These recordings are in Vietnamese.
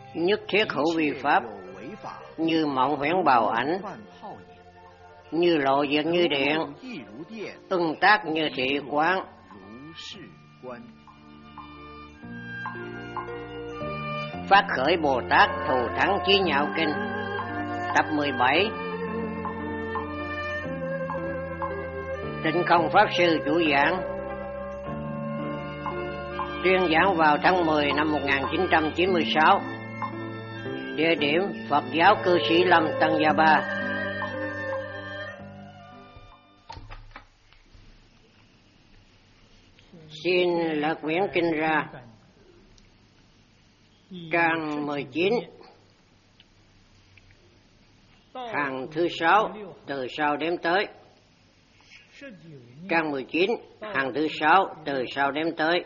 nhất thiết hữu vi pháp, như mộng huyễn bào ảnh, như lộ diệt như điện, ưng tác như thị quán. Phát khởi Bồ Tát thù thắng chí nhạo kinh, tập 17. Tịnh Không Pháp Sư chủ giảng. Tuyên giảng vào tháng 10 năm 1996. Địa điểm Phật giáo Cư Sĩ Lâm, Tân Gia Ba. Xin lật quyển kinh ra. Trang 19, hàng thứ 6 từ sau đếm tới. Trang 19, hàng thứ 6 từ sau đếm tới.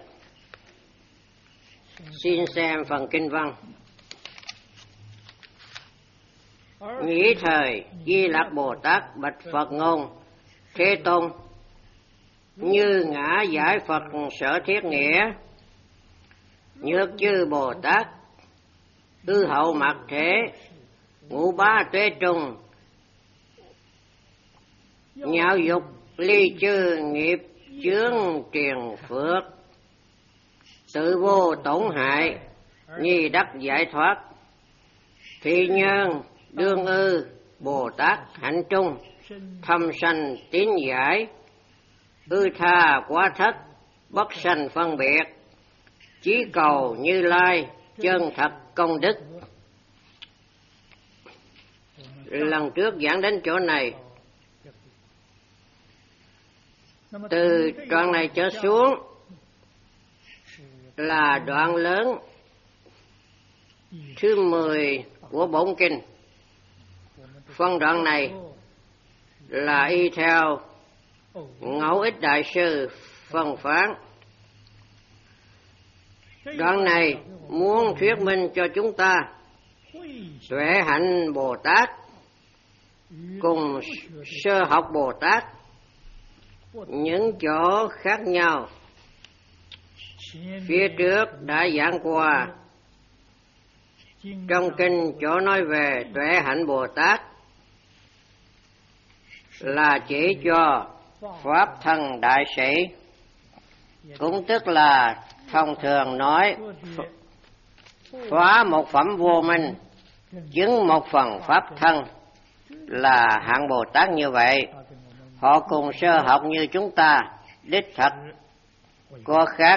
Xin xem phần kinh văn. Nghĩ thời Di Lặc Bồ Tát bạch Phật ngôn: Thế Tôn, như ngã giải Phật sở thiết nghĩa, nhược chư Bồ Tát ư hậu mặc thế, ngũ bá tuế trung, nhạo dục ly chư nghiệp chướng triền phước, tự vô tổn hại, nhi đắc giải thoát. Thị nhân đương ư Bồ Tát hạnh trung, thâm sanh tín giải, ư tha quá thất, bất sanh phân biệt, chí cầu Như Lai chân thật công đức. Lần trước giảng đến chỗ này, từ đoạn này trở xuống là đoạn lớn thứ 10 của bổn kinh. Phân đoạn này là y theo Ngẫu Ích Đại Sư phân phán. Đoạn này muốn thuyết minh cho chúng ta tuệ hạnh Bồ Tát cùng sơ học Bồ Tát những chỗ khác nhau. Phía trước đã giảng qua, trong kinh chỗ nói về tuệ hạnh Bồ Tát là chỉ cho Pháp thân đại sĩ, cũng tức là thông thường nói phá một phẩm vô minh, chứng một phần Pháp thân, là hạng Bồ Tát như vậy. Họ cùng sơ học như chúng ta, đích thật có khác.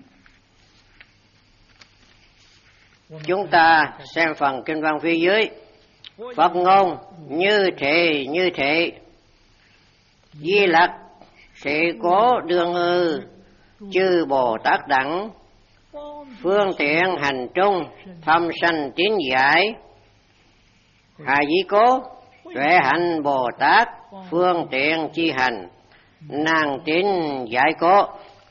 Chúng ta xem phần kinh văn phía dưới. Phật ngôn như thị Di Lặc thị cố đương ư chư Bồ Tát đẳng, phương tiện hành trung, thâm sanh tín giải. Hà Di cố tuệ hạnh Bồ Tát, phương tiện chi hành, nàng tín giải cố.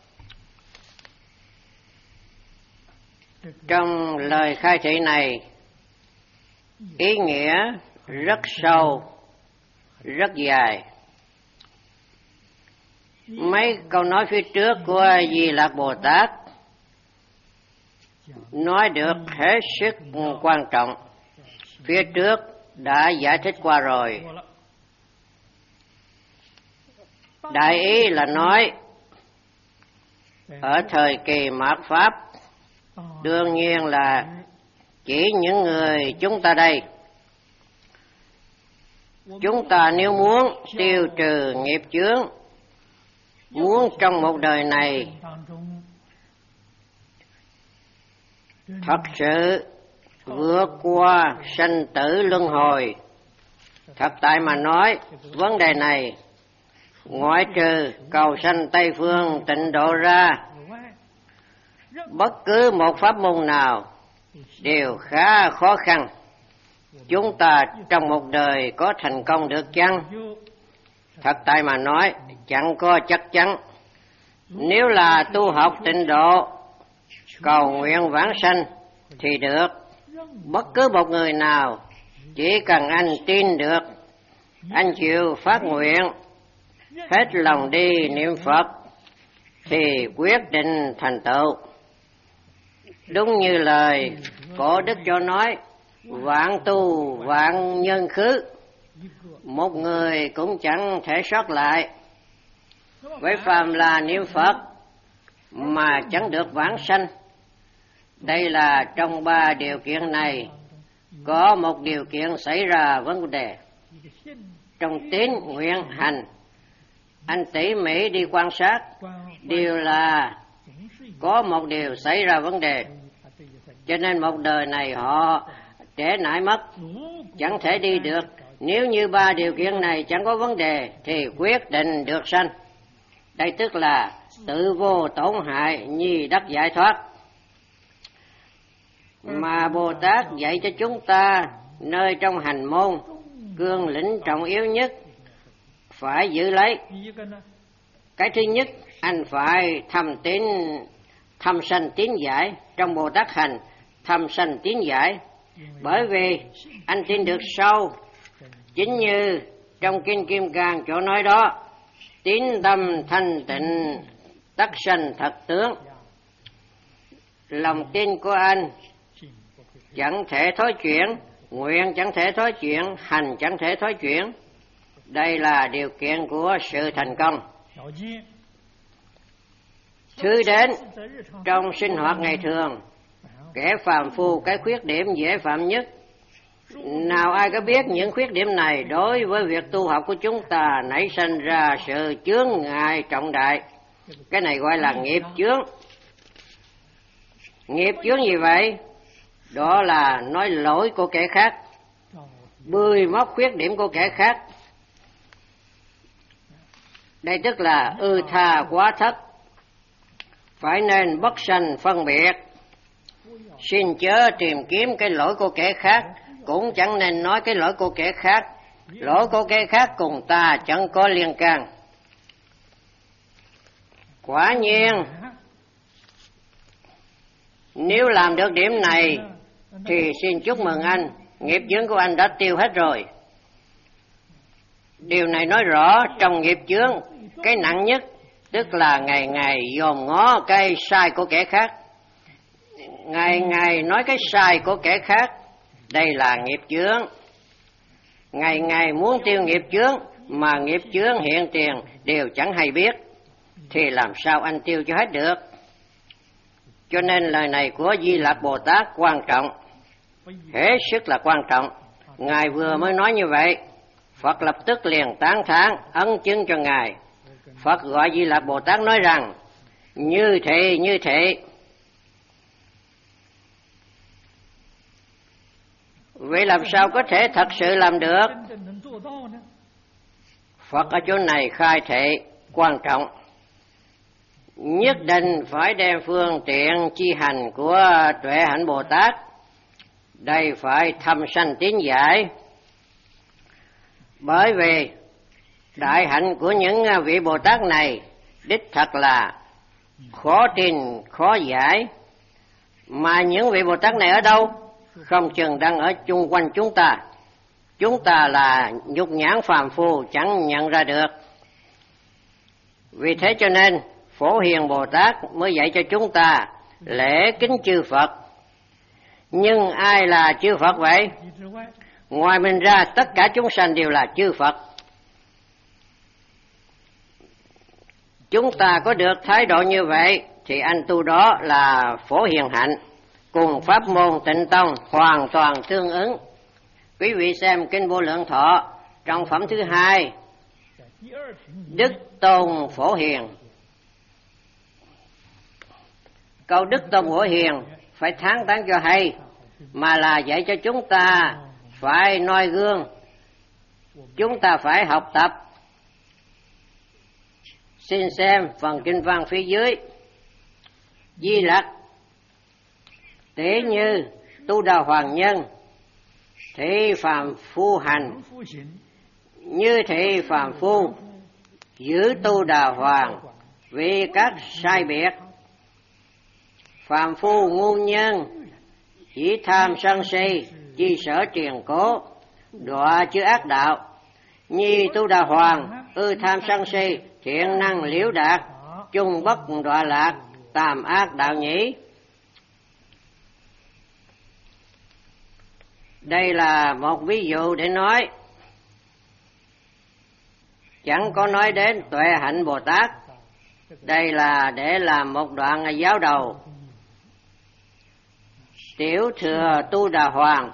Trong lời khai thị này, ý nghĩa rất sâu, rất dài. Mấy câu nói phía trước của Di Lặc Bồ Tát nói được hết sức quan trọng. Phía trước đã giải thích qua rồi. Đại ý là nói ở thời kỳ mạt Pháp, đương nhiên là chỉ những người chúng ta đây. Chúng ta nếu muốn tiêu trừ nghiệp chướng, muốn trong một đời này thật sự vượt qua sanh tử luân hồi, thật tại mà nói, vấn đề này ngoại trừ cầu sanh Tây Phương tịnh độ ra, bất cứ một pháp môn nào đều khá khó khăn. Chúng ta trong một đời có thành công được chăng? Thật tại mà nói, chẳng có chắc chắn. Nếu là tu học tịnh độ, cầu nguyện vãng sanh thì được. Bất cứ một người nào, chỉ cần anh tin được, anh chịu phát nguyện, hết lòng đi niệm Phật, thì quyết định thành tựu. Đúng như lời cổ đức cho nói, vạn tu vạn nhân khứ, một người cũng chẳng thể sót lại. Với phàm là niệm Phật mà chẳng được vãng sanh. Đây là trong 3 điều kiện này có một điều kiện xảy ra vấn đề. Trong tín nguyện hành, anh tỉ mỉ đi quan sát, đều là có một điều xảy ra vấn đề. Cho nên một đời này họ trễ nải mất, chẳng thể đi được. Nếu như 3 điều kiện này chẳng có vấn đề thì quyết định được sanh. Đây tức là tự vô tổn hại nhi đắc giải thoát. Mà Bồ Tát dạy cho chúng ta nơi trong hành môn, cương lĩnh trọng yếu nhất phải giữ lấy. Cái thứ nhất, anh phải thâm sanh tín giải. Trong Bồ Tát hành thâm sanh tín giải, bởi vì anh tin được sâu. Chính như trong Kinh Kim Cang chỗ nói đó, tín tâm thanh tịnh tất sanh thật tướng. Lòng tin của anh chẳng thể thối chuyển, nguyện chẳng thể thối chuyển, hành chẳng thể thối chuyển. Đây là điều kiện của sự thành công. Thứ đến trong sinh hoạt ngày thường, kẻ phàm phu cái khuyết điểm dễ phạm nhất. Nào ai có biết những khuyết điểm này đối với việc tu học của chúng ta nảy sinh ra sự chướng ngại trọng đại. Cái này gọi là nghiệp chướng. Nghiệp chướng gì vậy? Đó là nói lỗi của kẻ khác, bươi móc khuyết điểm của kẻ khác. Đây tức là ư tha quá thất. Phải nên bất sanh phân biệt. Xin chớ tìm kiếm cái lỗi của kẻ khác, cũng chẳng nên nói cái lỗi của kẻ khác. Lỗi của kẻ khác cùng ta chẳng có liên can. Quả nhiên, nếu làm được điểm này thì xin chúc mừng anh, nghiệp chướng của anh đã tiêu hết rồi. Điều này nói rõ trong nghiệp chướng, cái nặng nhất tức là ngày ngày dòm ngó cái sai của kẻ khác, ngày ngày nói cái sai của kẻ khác. Đây là nghiệp chướng. Ngày ngày muốn tiêu nghiệp chướng mà nghiệp chướng hiện tiền đều chẳng hay biết, thì làm sao anh tiêu cho hết được? Cho nên lời này của Di Lặc Bồ Tát quan trọng, hết sức là quan trọng. Ngài vừa mới nói như vậy, Phật lập tức liền tán thán ấn chứng cho Ngài. Phật gọi Di Lặc Bồ Tát nói rằng như thế. Vậy làm sao có thể thật sự làm được? Phật ở chỗ này khai thị quan trọng. Nhất định phải đem phương tiện chi hành của Tuệ Hạnh Bồ Tát. Đây phải thâm sanh tín giải. Bởi vì đại hạnh của những vị Bồ Tát này đích thật là khó tin, khó giải. Mà những vị Bồ Tát này ở đâu? Không chừng đang ở chung quanh chúng ta. Chúng ta là nhục nhãn phàm phu chẳng nhận ra được. Vì thế cho nên Phổ Hiền Bồ Tát mới dạy cho chúng ta lễ kính chư Phật. Nhưng ai là chư Phật vậy? Ngoài mình ra tất cả chúng sanh đều là chư Phật. Chúng ta có được thái độ như vậy thì anh tu đó là Phổ Hiền hạnh, cùng pháp môn Tịnh Tông hoàn toàn tương ứng. Quý vị xem Kinh Vô Lượng Thọ trong phẩm thứ 2, Đức Tôn Phổ Hiền. Câu Đức Tôn Phổ Hiền phải thán tán cho hay, mà là dạy cho chúng ta phải noi gương, chúng ta phải học tập. Xin xem phần kinh văn phía dưới. Di Lặc tế như tu đà hoàng nhân, thị phàm phu hành, như thị phàm phu giữ tu đà hoàng, vì các sai biệt. Phàm phu ngu nhân chỉ tham sân si, chi sở truyền cố, đọa chư ác đạo. Nhi tu đà hoàng ư tham sân si, thiện năng liễu đạt, chung bất đọa lạc, tàm ác đạo nhĩ. Đây là một ví dụ để nói, chẳng có nói đến Tuệ Hạnh Bồ Tát. Đây là để làm một đoạn giáo đầu. Tiểu thừa Tu Đà Hoàng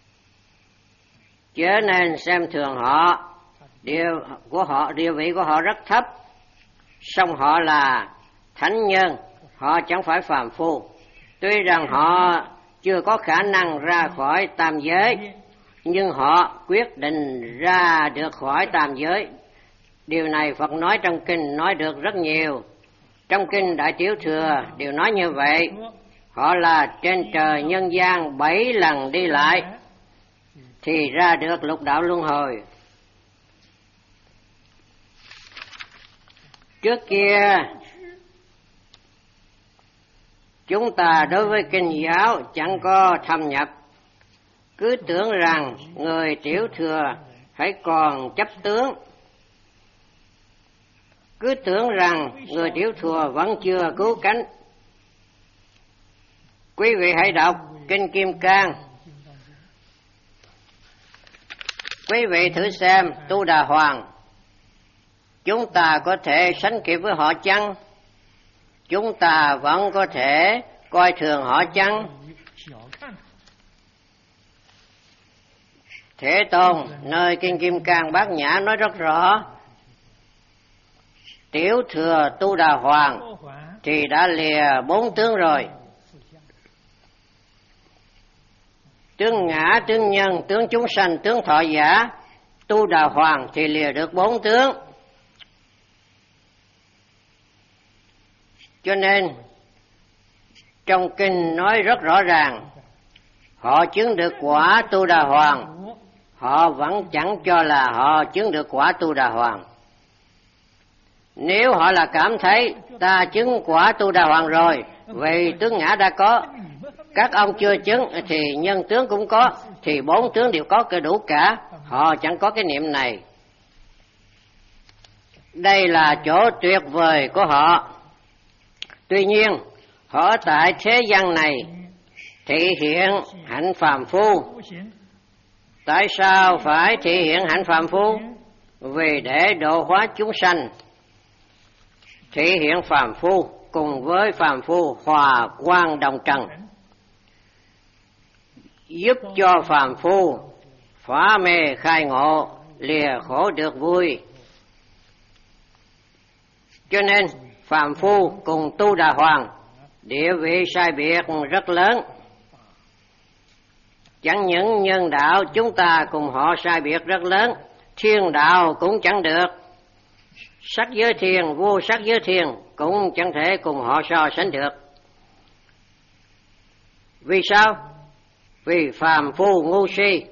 chớ nên xem thường họ, địa vị của họ rất thấp, song họ là thánh nhân, họ chẳng phải phàm phu. Tuy rằng họ chưa có khả năng ra khỏi tam giới, nhưng họ quyết định ra được khỏi tam giới. Điều này Phật nói trong kinh nói được rất nhiều. Trong kinh Đại Tiểu Thừa đều nói như vậy. Họ là trên trời nhân gian 7 lần đi lại thì ra được lục đạo luân hồi. Trước kia chúng ta đối với kinh giáo chẳng có thâm nhập, cứ tưởng rằng người tiểu thừa hãy còn chấp tướng, cứ tưởng rằng người tiểu thừa vẫn chưa cứu cánh. Quý vị hãy đọc kinh Kim Cang, quý vị thử xem Tu Đà Hoàng, chúng ta có thể sánh kịp với họ chăng? Chúng ta vẫn có thể coi thường họ chăng? Thế Tôn nơi kinh Kim Cang Bát Nhã nói rất rõ, tiểu thừa Tu Đà Hoàng thì đã lìa 4 tướng rồi. Tướng ngã, tướng nhân, tướng chúng sanh, tướng thọ giả. Tu Đà Hoàng thì lìa được 4 tướng. Cho nên trong kinh nói rất rõ ràng, họ chứng được quả Tu Đà Hoàng, họ vẫn chẳng cho là họ chứng được quả Tu Đà Hoàng. Nếu họ là cảm thấy ta chứng quả Tu Đà Hoàng rồi, vì tướng ngã đã có, các ông chưa chứng thì nhân tướng cũng có, thì 4 tướng đều có đủ cả. Họ chẳng có cái niệm này. Đây là chỗ tuyệt vời của họ. Tuy nhiên, họ tại thế gian này thể hiện hạnh phàm phu. Tại sao phải thể hiện hạnh phàm phu? Vì để độ hóa chúng sanh. Thể hiện phàm phu cùng với phàm phu hòa quang đồng trần, giúp cho phàm phu phá mê khai ngộ, lìa khổ được vui. Cho nên phàm phu cùng Tu Đà Hoàng địa vị sai biệt rất lớn. Chẳng những nhân đạo chúng ta cùng họ sai biệt rất lớn, thiên đạo cũng chẳng được. Sắc giới thiền, vô sắc giới thiền cũng chẳng thể cùng họ so sánh được. Vì sao? Vì phàm phu ngu si,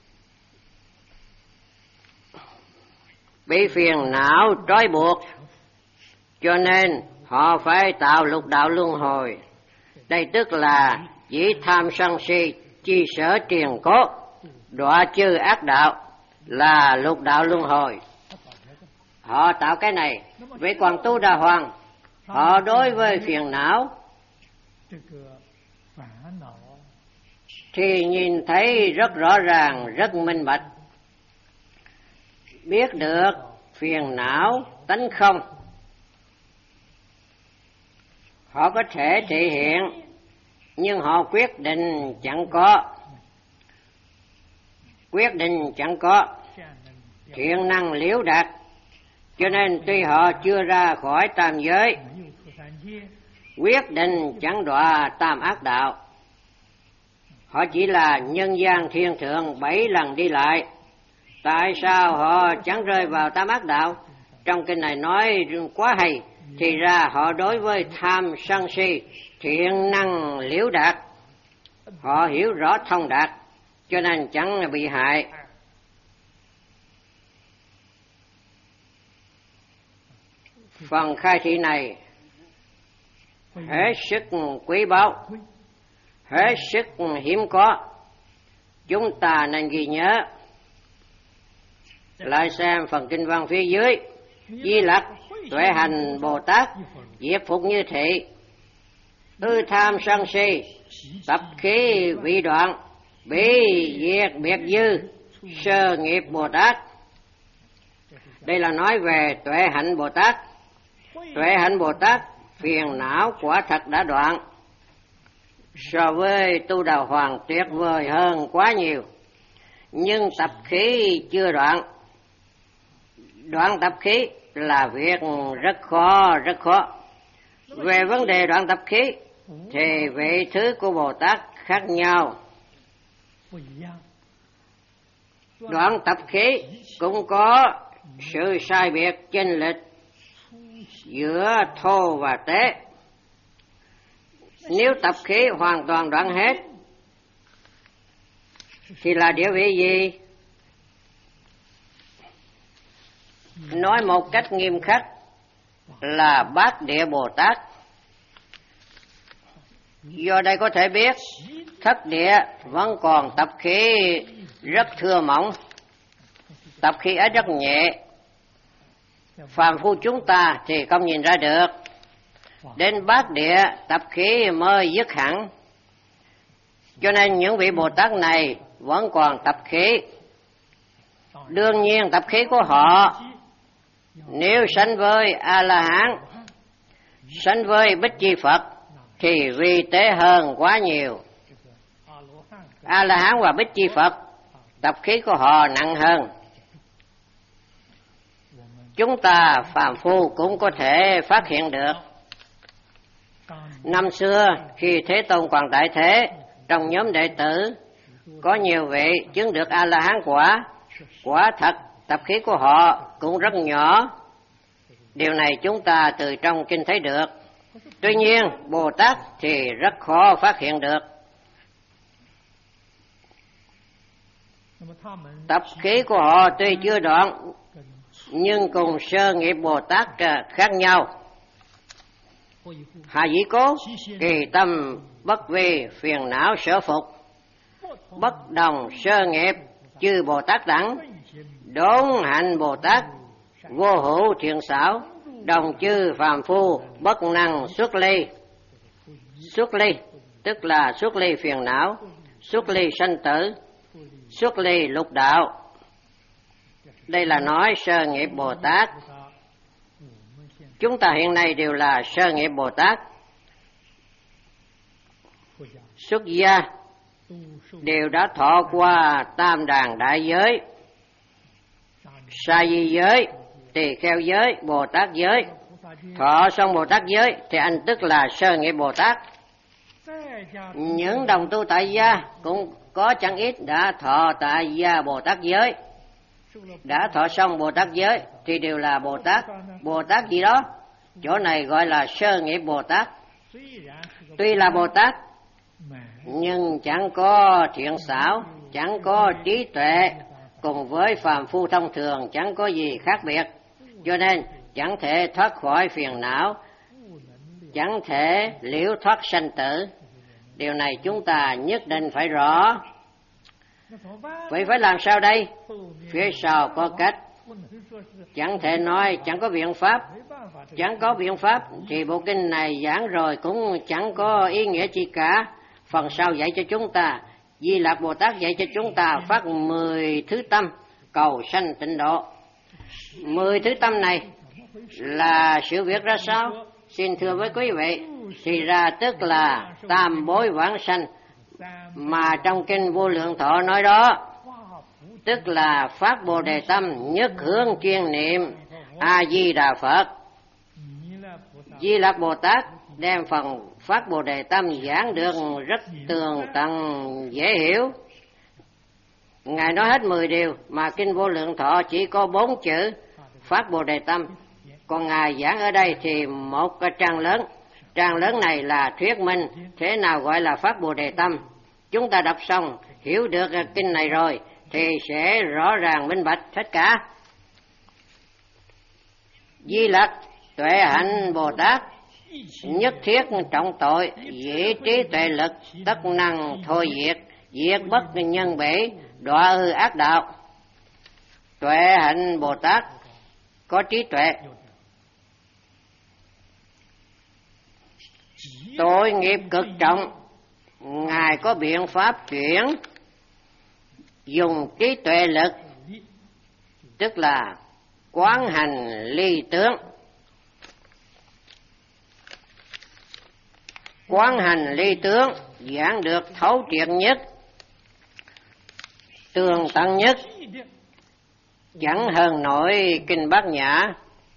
bị phiền não trói buộc, cho nên họ phải tạo lục đạo luân hồi. Đây tức là chỉ tham sân si, chi sở triền cốt, đọa chư ác đạo, là lục đạo luân hồi. Họ tạo cái này. Vậy còn Tu Đà Hoàng, họ đối với phiền não thì nhìn thấy rất rõ ràng, rất minh bạch, biết được phiền não tánh không. Họ có thể thể hiện, nhưng họ quyết định chẳng có. Quyết định chẳng có, thiện năng liễu đạt. Cho nên tuy họ chưa ra khỏi tam giới, quyết định chẳng đọa tam ác đạo. Họ chỉ là nhân gian thiên thượng 7 lần đi lại. Tại sao họ chẳng rơi vào tam ác đạo? Trong kinh này nói quá hay. Thì ra họ đối với tham sân si thiện năng liễu đạt, họ hiểu rõ thông đạt, cho nên chẳng bị hại. Phần khai thị này hết sức quý báu, hết sức hiếm có, chúng ta nên ghi nhớ. Lại xem phần kinh văn phía dưới, Di Lặc Tuệ Hành Bồ Tát diệt phục như thị, ư tham sân si, tập khí vị đoạn, Bị diệt biệt dư sơ nghiệp Bồ Tát. Đây là nói về tuệ hạnh Bồ Tát. Tuệ hạnh Bồ Tát phiền não quả thật đã đoạn, so với tu đà hoàng tuyệt vời hơn quá nhiều. Nhưng tập khí chưa đoạn. Đoạn tập khí là việc rất khó, rất khó. Về vấn đề đoạn tập khí thì vị thứ của Bồ Tát khác nhau. Đoạn tập khí cũng có sự sai biệt chênh lệch giữa thô và tế. Nếu tập khí hoàn toàn đoạn hết thì là địa vị gì? Nói một cách nghiêm khắc là Bát Địa Bồ Tát. Do đây có thể biết thất địa vẫn còn tập khí rất thưa mỏng, tập khí ấy rất nhẹ. Phàm phu chúng ta thì không nhìn ra được. Đến bát địa tập khí mới dứt hẳn. Cho nên những vị Bồ Tát này vẫn còn tập khí. Đương nhiên tập khí của họ nếu sánh với A-la-hán, sánh với Bích Chi Phật thì vi tế hơn quá nhiều. A-la-hán và Bích Chi Phật tập khí của họ nặng hơn. Chúng ta phàm phu cũng có thể phát hiện được. Năm xưa khi Thế Tôn còn tại thế, trong nhóm đệ tử có nhiều vị chứng được A-la-hán quả. Quả thật tập khí của họ cũng rất nhỏ. Điều này chúng ta từ trong kinh thấy được. Tuy nhiên Bồ Tát thì rất khó phát hiện được. Tập khí của họ tuy chưa đoạn nhưng cùng sơ nghiệp Bồ Tát khác nhau. Hạ dĩ cố kỳ tâm bất vi phiền não sở phục, bất đồng sơ nghiệp chư Bồ Tát đẳng, đốn hạnh Bồ Tát vô hữu thiện xảo, đồng chư phàm phu bất năng xuất ly. Xuất ly tức là xuất ly phiền não, xuất ly sanh tử, xuất ly lục đạo. Đây là nói sơ nghiệp Bồ Tát. Chúng ta hiện nay đều là sơ nghiệp Bồ Tát. Xuất gia đều đã thọ qua tam đàn đại giới, sa di giới, tỳ kheo giới, Bồ Tát giới. Thọ xong Bồ Tát giới thì anh tức là sơ nghiệp Bồ Tát. Những đồng tu tại gia cũng có chẳng ít đã thọ tại gia Bồ Tát giới. Đã thọ xong Bồ Tát giới thì đều là Bồ Tát. Bồ Tát gì đó, chỗ này gọi là sơ nghiệp Bồ Tát. Tuy là Bồ Tát nhưng chẳng có thiện xảo, chẳng có trí tuệ, cùng với phàm phu thông thường chẳng có gì khác biệt. Cho nên chẳng thể thoát khỏi phiền não, chẳng thể liễu thoát sanh tử. Điều này chúng ta nhất định phải rõ. Vậy phải làm sao đây? Phía sau có cách. Chẳng thể nói chẳng có biện pháp. Chẳng có biện pháp thì bộ kinh này giảng rồi cũng chẳng có ý nghĩa gì cả. Phần sau dạy cho chúng ta, Di Lặc Bồ Tát dạy cho chúng ta phát 10 thứ tâm cầu sanh tịnh độ. 10 thứ tâm này là sự việc ra sao? Xin thưa với quý vị, thì ra tức là tam bối vãng sanh mà trong kinh Vô Lượng Thọ nói đó, tức là phát Bồ Đề tâm nhất hướng chuyên niệm A Di Đà Phật. Di Lặc Bồ Tát đem phần phát Bồ Đề tâm giảng được rất tường tận dễ hiểu. Ngài nói hết 10 điều mà kinh Vô Lượng Thọ chỉ có 4 chữ phát Bồ Đề tâm. Còn Ngài giảng ở đây thì một cái trang lớn. Trang lớn này là thuyết minh thế nào gọi là phát Bồ Đề tâm. Chúng ta đọc xong hiểu được kinh này rồi thì sẽ rõ ràng minh bạch tất cả. Di Lặc tuệ hạnh Bồ Tát, nhất thiết trọng tội, dĩ trí tuệ lực, tất năng thôi diệt, diệt bất nhân bể, đọa hư ác đạo. Tuệ hạnh Bồ Tát có trí tuệ, tội nghiệp cực trọng, Ngài có biện pháp chuyển dùng trí tuệ lực, tức là quán hành ly tướng. Quán hành ly tướng giảng được thấu triệt nhất, tường tận nhất, chẳng hơn nổi kinh Bát Nhã.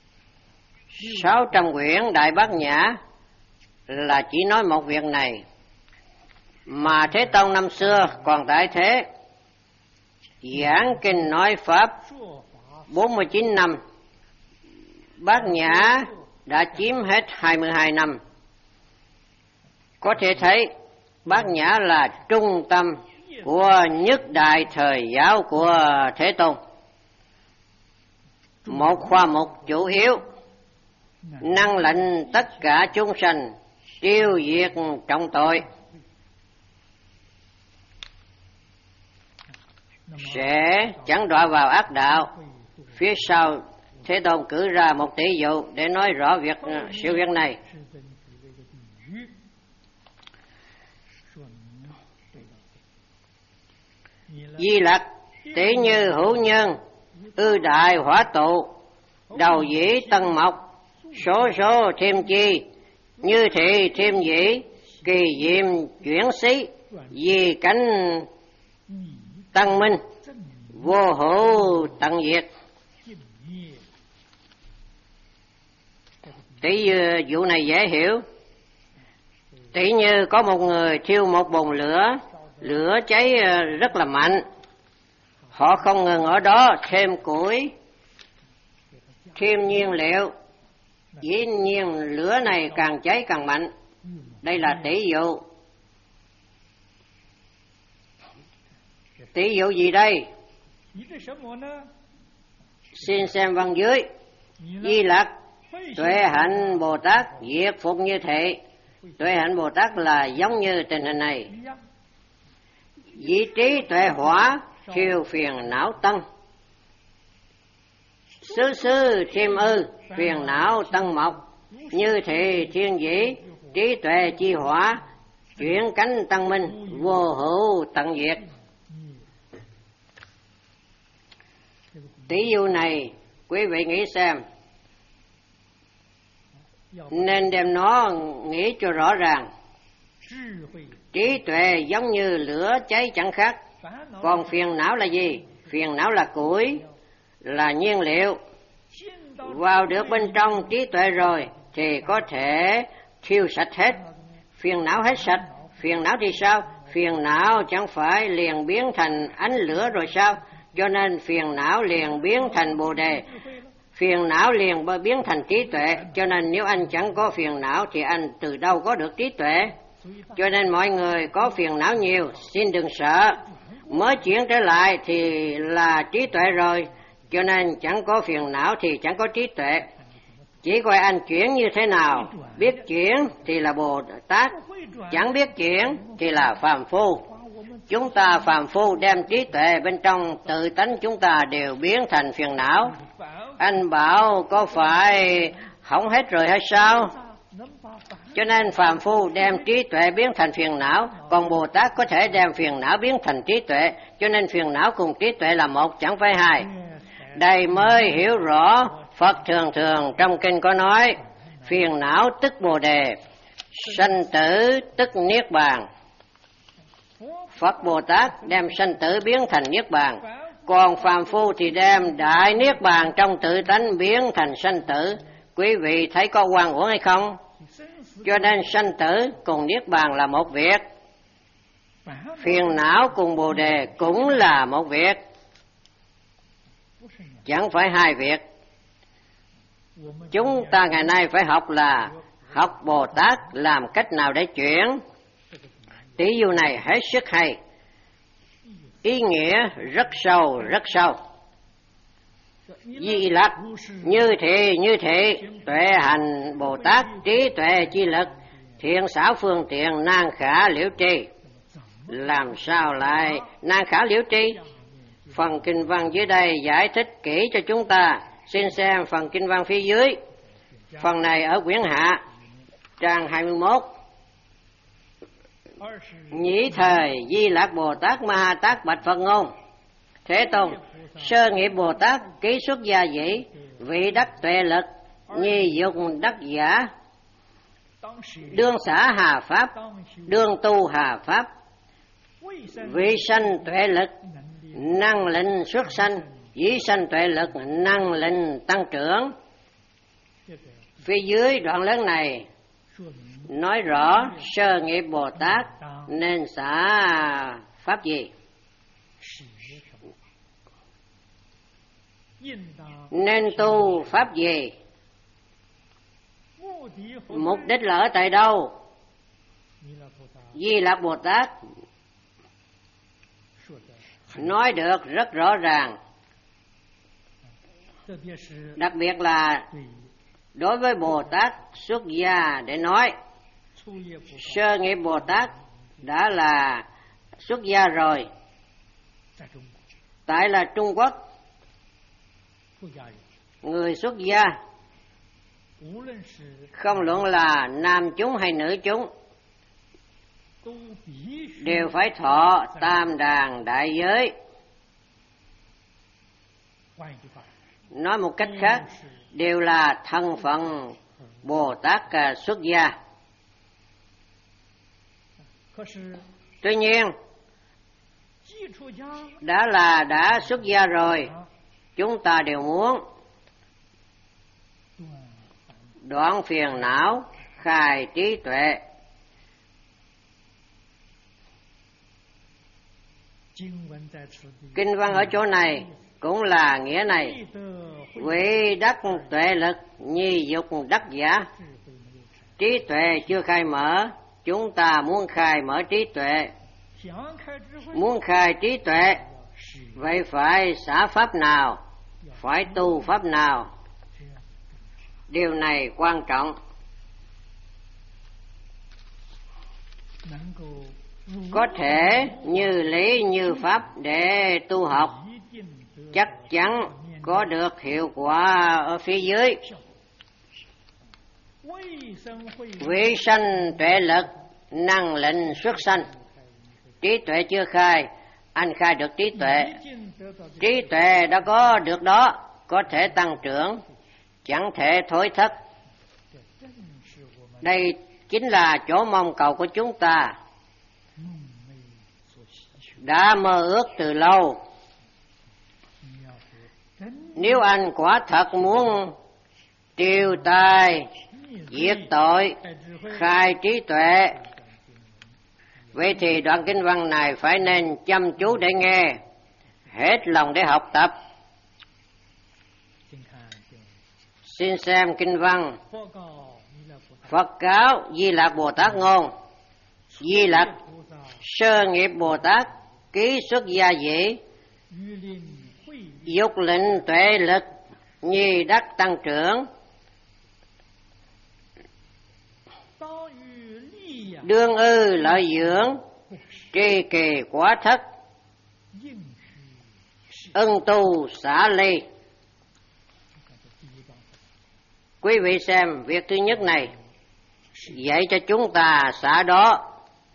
600 quyển Đại Bát Nhã là chỉ nói một việc này, mà Thế Tông năm xưa còn tại thế, giảng kinh nói Pháp 49 năm, Bát Nhã đã chiếm hết 22 năm. Có thể thấy Bát Nhã là trung tâm của nhất đại thời giáo của Thế Tôn, một khoa mục chủ yếu, năng lệnh tất cả chúng sanh, tiêu diệt trọng tội, sẽ chẳng đọa vào ác đạo. Phía sau Thế Tôn cử ra một tỷ dụ để nói rõ sự việc này. Di Lặc tỷ như hữu nhân, ư đại hỏa tụ, đầu dĩ tân mộc, số số thêm chi, như thị thêm dĩ, kỳ diệm chuyển xí, di cánh tăng minh, vô hữu tận diệt. Tỷ dụ này dễ hiểu. Tỷ như có một người thiêu một bồn lửa, lửa cháy rất là mạnh. Họ không ngừng ở đó thêm củi, thêm nhiên liệu, dĩ nhiên lửa này càng cháy càng mạnh. Đây là tỷ dụ. Tỷ dụ gì đây? Xin xem văn dưới. Di Lặc tuệ hạnh Bồ Tát diệt phục như thế. Tuệ hạnh Bồ Tát là giống như tình hình này. Vị trí tuệ hỏa thiêu phiền não tăng, xứ thêm ư phiền não tăng mộc, như thị thiên dĩ, trí tuệ chi hỏa chuyển cánh tăng minh, vô hữu tận diệt. Tỷ dụ này quý vị nghĩ xem, nên đem nó nghĩ cho rõ ràng. Trí tuệ giống như lửa cháy chẳng khác. Còn phiền não là gì? Phiền não là củi, là nhiên liệu. Vào được bên trong trí tuệ rồi thì có thể thiêu sạch hết. Phiền não hết sạch. Phiền não thì sao? Phiền não chẳng phải liền biến thành ánh lửa rồi sao? Cho nên phiền não liền biến thành Bồ Đề. Phiền não liền biến thành trí tuệ. Cho nên nếu anh chẳng có phiền não thì anh từ đâu có được trí tuệ? Cho nên mọi người có phiền não nhiều, xin đừng sợ. Mới chuyển trở lại thì là trí tuệ rồi. Cho nên chẳng có phiền não thì chẳng có trí tuệ. Chỉ coi anh chuyển như thế nào. Biết chuyển thì là Bồ Tát, chẳng biết chuyển thì là phàm phu. Chúng ta phàm phu đem trí tuệ bên trong tự tánh chúng ta đều biến thành phiền não. Anh bảo có phải hỏng hết rồi hay sao? Cho nên phàm phu đem trí tuệ biến thành phiền não, còn Bồ Tát có thể đem phiền não biến thành trí tuệ. Cho nên phiền não cùng trí tuệ là một, chẳng phải hai. Đây mới hiểu rõ. Phật thường thường trong kinh có nói, phiền não tức Bồ Đề, sanh tử tức Niết Bàn. Phật Bồ Tát đem sanh tử biến thành Niết Bàn, còn phàm phu thì đem đại Niết Bàn trong tự tánh biến thành sanh tử. Quý vị thấy có oan uổng hay không? Cho nên sanh tử cùng Niết Bàn là một việc, phiền não cùng Bồ Đề cũng là một việc, chẳng phải hai việc. Chúng ta ngày nay phải học là học Bồ Tát làm cách nào để chuyển. Tỷ dụ này hết sức hay, ý nghĩa rất sâu, rất sâu. Di Lặc như thế tuệ hành Bồ Tát trí tuệ chi lực, thiện xảo phương tiện nan khả liễu tri. Làm sao lại nan khả liễu tri? Phần kinh văn dưới đây giải thích kỹ cho chúng ta. Xin xem phần kinh văn phía dưới. Phần này ở quyển hạ, trang 21. Nhĩ thời Di Lặc Bồ Tát Ma Ha Tát bạch Phật ngôn: Thế Tôn, sơ nghiệp Bồ Tát ký xuất gia dĩ, vị đắc tuệ lực, nhi dục đắc giả, đương xả hà pháp, đương tu hà pháp, vị sanh tuệ lực, năng lệnh xuất sanh, dĩ sanh tuệ lực, năng lệnh tăng trưởng. Phía dưới đoạn lớn này nói rõ sơ nghiệp Bồ Tát nên xả pháp gì, nên tu pháp gì, mục đích là ở tại đâu. Di Lặc Bồ Tát nói được rất rõ ràng, đặc biệt là đối với Bồ Tát xuất gia để nói. Sơ nghiệp Bồ Tát đã là xuất gia rồi, tại là Trung Quốc, người xuất gia không luận là nam chúng hay nữ chúng đều phải thọ tam đàn đại giới. Nói một cách khác, đều là thân phận Bồ Tát xuất gia. Tuy nhiên, đã xuất gia rồi, chúng ta đều muốn đoạn phiền não, khai trí tuệ. Kinh văn ở chỗ này cũng là nghĩa này. Vị đắc tuệ lực, nhi dục đắc giả. Trí tuệ chưa khai mở, chúng ta muốn khai mở trí tuệ. Muốn khai trí tuệ, vậy phải xả pháp nào, phải tu pháp nào? Điều này quan trọng. Có thể như lý như pháp để tu học, chắc chắn có được hiệu quả ở phía dưới. Vị sanh tuệ lực, năng lệnh xuất sanh. Trí tuệ chưa khai, anh khai được trí tuệ. Trí tuệ đã có được đó, có thể tăng trưởng, chẳng thể thối thất. Đây chính là chỗ mong cầu của chúng ta, đã mơ ước từ lâu. Nếu anh quả thật muốn tiêu tai, diệt tội, khai trí tuệ, vậy thì đoạn kinh văn này phải nên chăm chú để nghe, hết lòng để học tập. Xin xem kinh văn. Phật cáo Di Lặc Bồ Tát ngôn. Di Lặc, sơ nghiệp Bồ Tát ký xuất gia dĩ, dục lệnh tuệ lực, nhi đắc tăng trưởng, đương ư lợi dưỡng, tri kỳ quả thất, ân tu xả ly. Quý vị xem, việc thứ nhất này dạy cho chúng ta xả đó.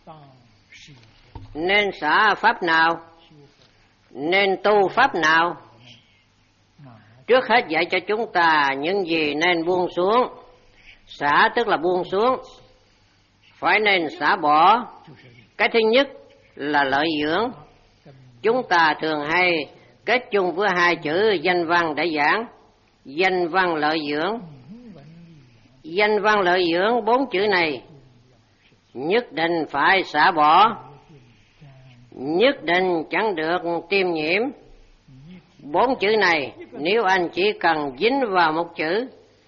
Nên xả pháp nào? Nên tu pháp nào? Trước hết dạy cho chúng ta những gì nên buông xuống. Xả tức là buông xuống, phải nên xả bỏ. Cái thứ nhất là lợi dưỡng. Chúng ta thường hay kết chung với hai chữ danh văn để giảng. Danh văn lợi dưỡng. Danh văn lợi dưỡng, 4 chữ này nhất định phải xả bỏ, nhất định chẳng được tiêm nhiễm. 4 chữ này nếu anh chỉ cần dính vào một chữ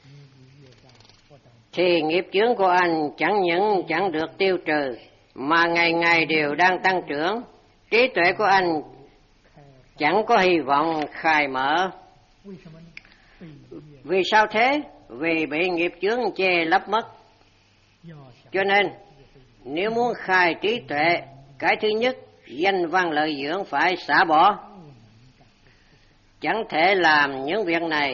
thì nghiệp chướng của anh chẳng những chẳng được tiêu trừ mà ngày ngày đều đang tăng trưởng. Trí tuệ của anh chẳng có hy vọng khai mở. Vì sao thế? Vì bị nghiệp chướng che lấp mất. Cho nên nếu muốn khai trí tuệ, cái thứ nhất danh văn lợi dưỡng phải xả bỏ. Chẳng thể làm những việc này.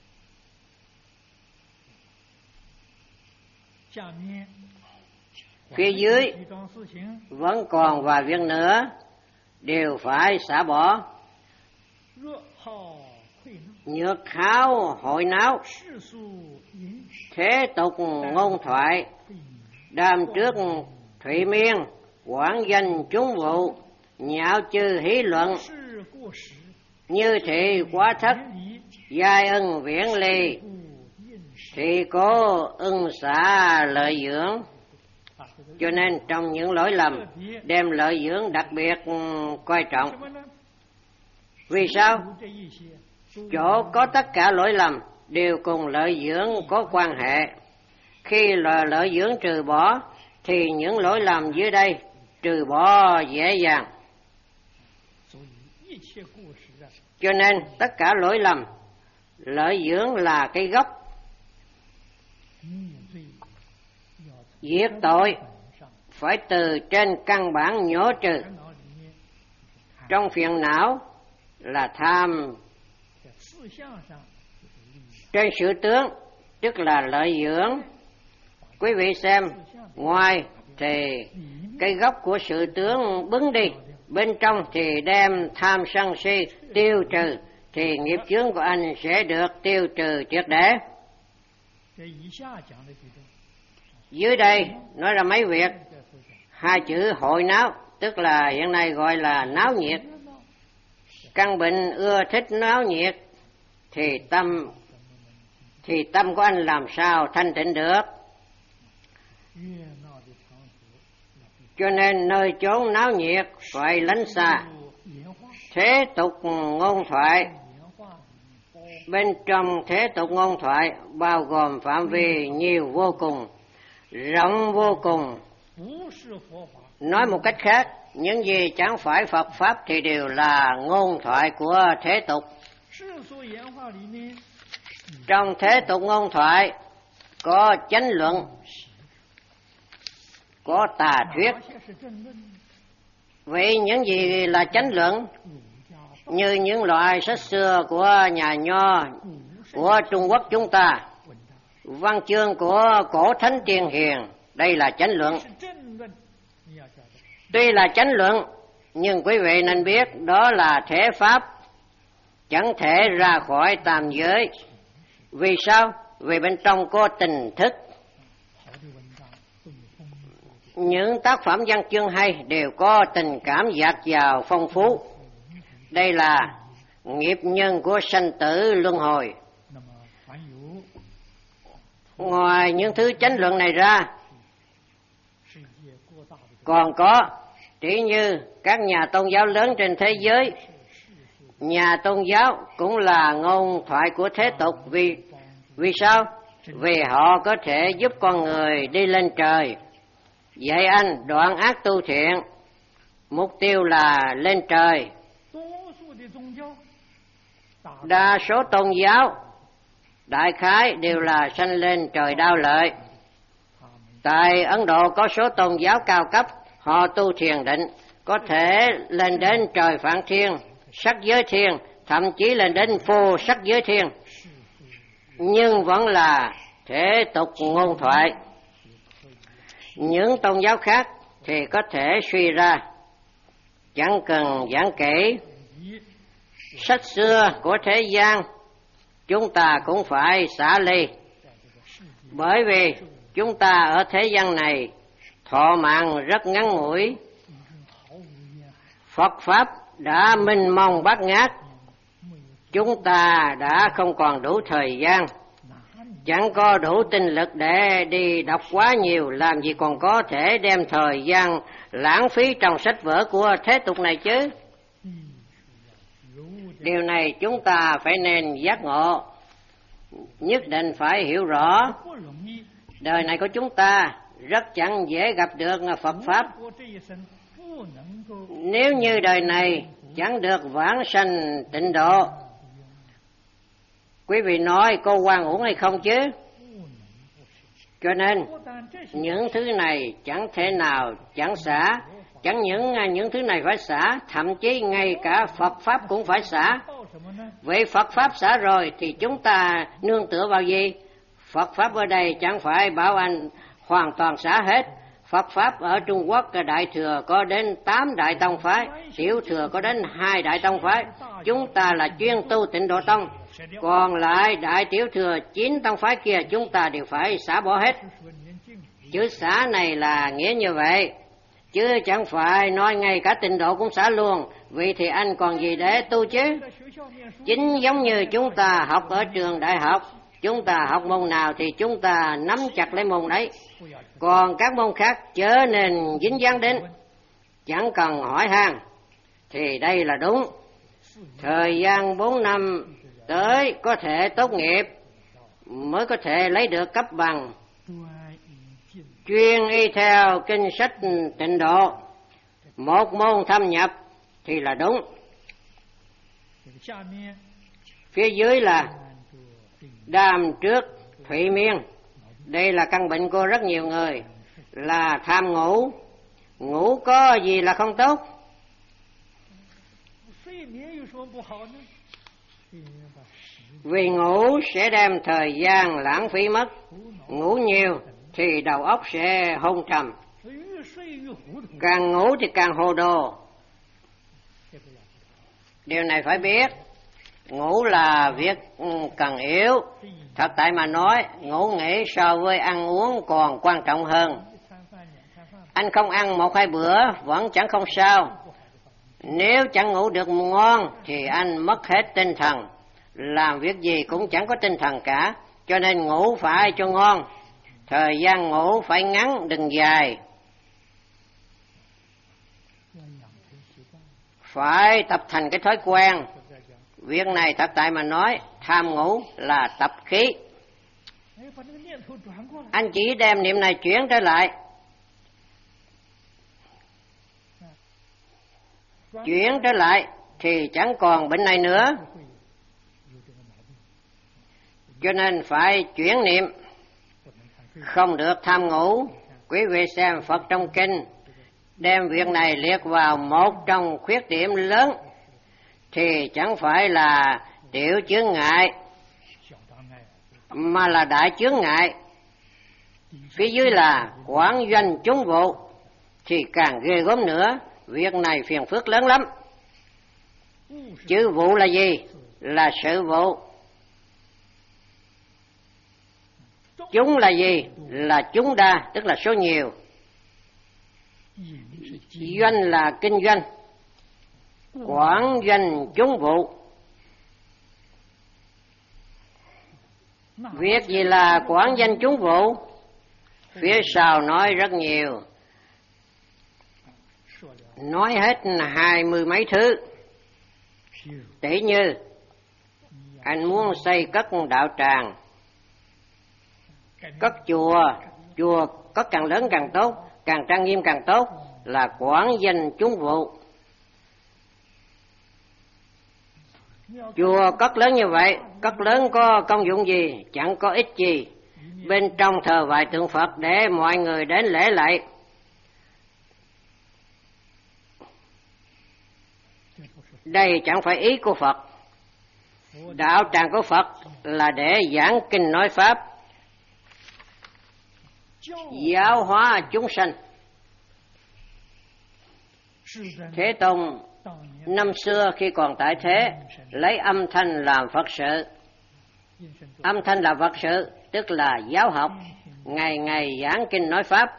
Phía dưới vẫn còn vài việc nữa đều phải xả bỏ. nhược háo hội náo, thế tục ngôn thoại, đàm trước thụy miên, quảng danh chúng vụ, nhạo chư hí luận, như thị quá thất, giai ân viễn ly, thì cố ưng xả lợi dưỡng. Cho nên trong những lỗi lầm, đem lợi dưỡng đặc biệt coi trọng. Vì sao? Chỗ có tất cả lỗi lầm đều cùng lợi dưỡng có quan hệ. Khi lợi dưỡng trừ bỏ, thì những lỗi lầm dưới đây trừ bỏ dễ dàng. Cho nên tất cả lỗi lầm, lợi dưỡng là cái gốc. Diệt tội phải từ trên căn bản nhổ trừ. Trong phiền não là tham, trên sự tướng tức là lợi dưỡng. Quý vị xem, ngoài thì cái gốc của sự tướng bứng đi, bên trong thì đem tham sân si tiêu trừ, thì nghiệp chướng của anh sẽ được tiêu trừ triệt để. Dưới đây nói ra mấy việc. Hai chữ hội náo tức là hiện nay gọi là náo nhiệt. Căn bệnh ưa thích náo nhiệt thì tâm của anh làm sao thanh tịnh được. Cho nên nơi chốn náo nhiệt phải lánh xa. Thế tục ngôn thoại, bên trong thế tục ngôn thoại bao gồm phạm vi nhiều vô cùng, rộng vô cùng. Nói một cách khác, những gì chẳng phải Phật Pháp thì đều là ngôn thoại của thế tục. Trong thế tục ngôn thoại có chánh luận, có tà thuyết. Vậy những gì là chánh luận? Như những loại sách xưa của nhà Nho, của Trung Quốc chúng ta, văn chương của cổ thánh tiên hiền, đây là chánh luận. Tuy là chánh luận, nhưng quý vị nên biết đó là thể pháp, chẳng thể ra khỏi tam giới. Vì sao? Vì bên trong có tình thức. Những tác phẩm văn chương hay đều có tình cảm dạt dào phong phú. Đây là nghiệp nhân của sanh tử luân hồi. Ngoài những thứ chánh luận này ra, còn có chỉ như các nhà tôn giáo lớn trên thế giới. Nhà tôn giáo cũng là ngôn thoại của thế tục. Vì sao? Vì họ có thể giúp con người đi lên trời, dạy anh đoạn ác tu thiện, mục tiêu là lên trời. Đa số tôn giáo đại khái đều là sanh lên trời đau lợi. Tại Ấn Độ có số tôn giáo cao cấp, họ tu thiền định, có thể lên đến trời Phạn Thiên, sắc giới thiên, thậm chí lên đến vô sắc giới thiên. Nhưng vẫn là thế tục ngôn thoại. Những tôn giáo khác thì có thể suy ra, chẳng cần giảng kể. Sách xưa của thế gian chúng ta cũng phải xả ly, bởi vì chúng ta ở thế gian này thọ mạng rất ngắn ngủi. Phật Pháp đã mênh mông bát ngát, chúng ta đã không còn đủ thời gian, chẳng có đủ tinh lực để đi đọc quá nhiều, làm gì còn có thể đem thời gian lãng phí trong sách vở của thế tục này chứ. Điều này chúng ta phải nên giác ngộ, nhất định phải hiểu rõ. Đời này của chúng ta rất chẳng dễ gặp được Phật Pháp. Nếu như đời này chẳng được vãng sanh tịnh độ, quý vị nói cô oan uổng hay không chứ? Cho nên những thứ này chẳng thể nào chẳng xả. Chẳng những thứ này phải xả, thậm chí ngay cả Phật Pháp cũng phải xả. Vậy Phật Pháp xả rồi thì chúng ta nương tựa vào gì? Phật Pháp ở đây chẳng phải bảo anh hoàn toàn xả hết. Phật Pháp ở Trung Quốc Đại Thừa có đến 8 đại tông phái, Tiểu Thừa có đến 2 đại tông phái. Chúng ta là chuyên tu Tịnh Độ Tông. Còn lại Đại Tiểu Thừa 9 tông phái kia chúng ta đều phải xả bỏ hết. Chữ xả này là nghĩa như vậy, chứ chẳng phải nói ngay cả Tịnh Độ cũng xả luôn. Vậy thì anh còn gì để tu chứ? Chính giống như chúng ta học ở trường đại học, chúng ta học môn nào thì chúng ta nắm chặt lấy môn đấy. Còn các môn khác chớ nên dính dáng đến, chẳng cần hỏi han. Thì đây là đúng. Thời gian 4 năm tới có thể tốt nghiệp, mới có thể lấy được cấp bằng. Chuyên y theo kinh sách Tịnh Độ, một môn thâm nhập thì là đúng. Phía dưới là đàm trước thụy miên. Đây là căn bệnh của rất nhiều người, là tham ngủ. Ngủ có gì là không tốt? Vì ngủ sẽ đem thời gian lãng phí mất. Ngủ nhiều thì đầu óc sẽ hôn trầm. Càng ngủ thì càng hồ đồ. Điều này phải biết. Ngủ là việc cần yếu. Thật tại mà nói, ngủ nghỉ so với ăn uống còn quan trọng hơn. Anh không ăn 1-2 bữa vẫn chẳng không sao. Nếu chẳng ngủ được ngon thì anh mất hết tinh thần. Làm việc gì cũng chẳng có tinh thần cả. Cho nên ngủ phải cho ngon. Thời gian ngủ phải ngắn đừng dài. Phải tập thành cái thói quen. Việc này thật tại mà nói, tham ngủ là tập khí. Anh chỉ đem niệm này chuyển trở lại. Chuyển trở lại thì chẳng còn bệnh này nữa. Cho nên phải chuyển niệm, không được tham ngủ. Quý vị xem Phật trong kinh, đem việc này liệt vào một trong khuyết điểm lớn, thì chẳng phải là tiểu chướng ngại, mà là đại chướng ngại. Phía dưới là quảng doanh chúng vụ, thì càng ghê gớm nữa. Việc này phiền phức lớn lắm. Chữ vụ là gì? Là sự vụ. Chúng là gì? Là chúng đa, tức là số nhiều. Doanh là kinh doanh. Quảng doanh chúng vụ. Việc gì là quảng doanh chúng vụ? Phía sau nói rất nhiều. Nói hết 20 mấy thứ. Tỷ như anh muốn xây cất đạo tràng, cất chùa cất càng lớn càng tốt, càng trang nghiêm càng tốt, là quảng danh chúng vụ. Chùa cất lớn như vậy, cất lớn có công dụng gì? Chẳng có ích gì. Bên trong thờ vài tượng Phật để mọi người đến lễ lạy. Đây chẳng phải ý của Phật. Đạo tràng của Phật là để giảng kinh nói Pháp, giáo hóa chúng sanh. Thế Tôn năm xưa khi còn tại thế, lấy âm thanh làm Phật sự. Âm thanh là Phật sự, tức là giáo học, ngày ngày giảng kinh nói Pháp.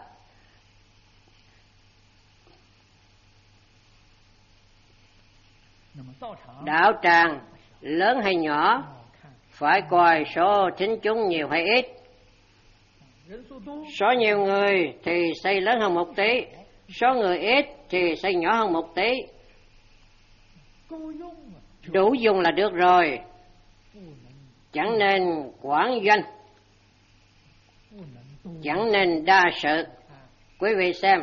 Đạo tràng lớn hay nhỏ, phải coi số thính chúng nhiều hay ít. Số nhiều người thì xây lớn hơn một tí, số người ít thì xây nhỏ hơn một tí. Đủ dùng là được rồi, chẳng nên quảng doanh, chẳng nên đa sự. Quý vị xem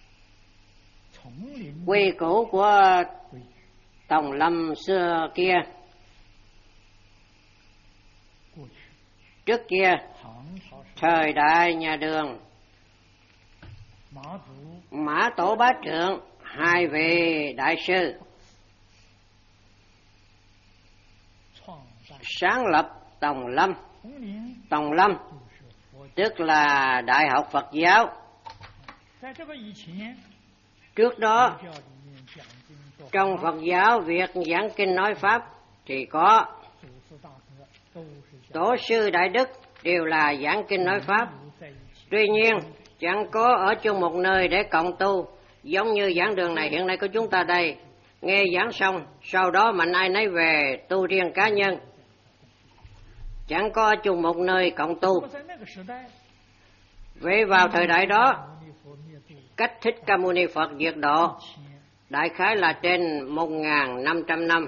quy củ của Tòng Lâm xưa kia. Trước kia thời đại nhà Đường, Mã Tổ Bá Trượng, hai vị đại sư sáng lập Tòng Lâm. Tòng Lâm tức là Đại học Phật giáo. Trước đó, trong Phật giáo việc giảng kinh nói Pháp thì có Tổ sư Đại Đức đều là giảng kinh nói Pháp. Tuy nhiên, chẳng có ở chung một nơi để cộng tu, giống như giảng đường này hiện nay của chúng ta đây. Nghe giảng xong, sau đó mạnh ai nấy về tu riêng cá nhân. Chẳng có ở chung một nơi cộng tu. Vậy vào thời đại đó, cách Thích Ca Mâu Ni Phật diệt độ, đại khái là trên 1.500 năm.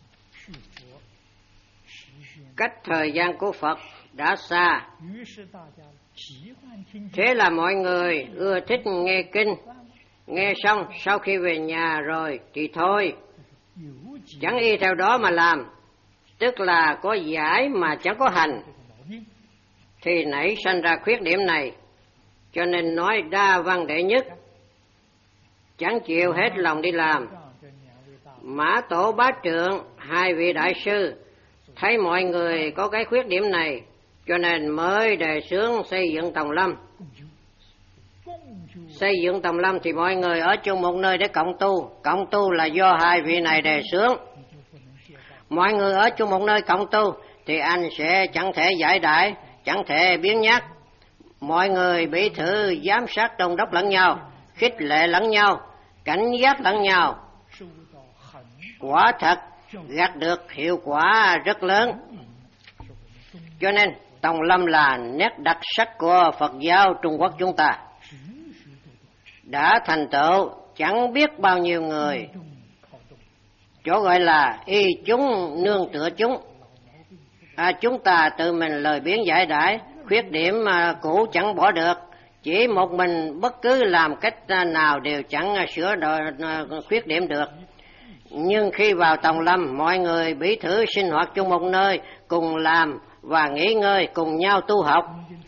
Cách thời gian của Phật đã xa. Thế là mọi người ưa thích nghe kinh, nghe xong sau khi về nhà rồi thì thôi, chẳng y theo đó mà làm, tức là có giải mà chẳng có hành, thì nảy sanh ra khuyết điểm này. Cho nên nói đa văn đệ nhất, chẳng chịu hết lòng đi làm. Mã Tổ Bá Trượng, hai vị đại sư thấy mọi người có cái khuyết điểm này, cho nên mới đề xướng xây dựng Tòng Lâm. Xây dựng Tòng Lâm thì mọi người ở chung một nơi để cộng tu. Cộng tu là do hai vị này đề xướng. Mọi người ở chung một nơi cộng tu thì anh sẽ chẳng thể giải đãi, chẳng thể biến nhát. Mọi người bị thử giám sát đôn đốc lẫn nhau, khích lệ lẫn nhau, cảnh giác lẫn nhau. Quả thật gặt được hiệu quả rất lớn. Cho nên Tòng Lâm là nét đặc sắc của Phật giáo Trung Quốc chúng ta. Đã thành tựu chẳng biết bao nhiêu người, chỗ gọi là y chúng nương tựa chúng. Chúng ta tự mình lời biến giải đãi, khuyết điểm cũ chẳng bỏ được, chỉ một mình bất cứ làm cách nào đều chẳng sửa đổi khuyết điểm được. Nhưng khi vào Tòng Lâm, mọi người bị thử sinh hoạt chung một nơi, cùng làm và nghỉ ngơi, cùng nhau tu học.